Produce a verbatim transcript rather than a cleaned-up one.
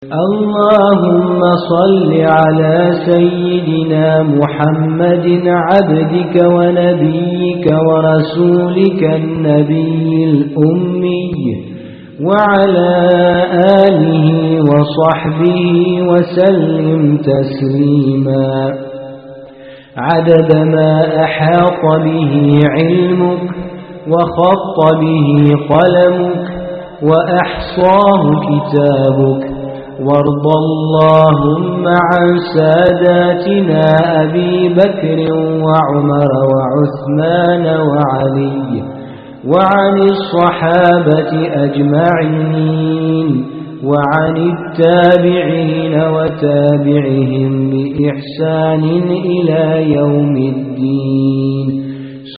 اللهم صل على سيدنا محمد عبدك ونبيك ورسولك النبي الأمي وعلى آله وصحبه وسلم تسليما عدد ما أحاط به علمك وخط به قلمك وأحصاه كتابك. وارض اللهم عن ساداتنا أبي بكر وعمر وعثمان وعلي وعن الصحابة أجمعين وعن التابعين وتابعهم بإحسان إلى يوم الدين.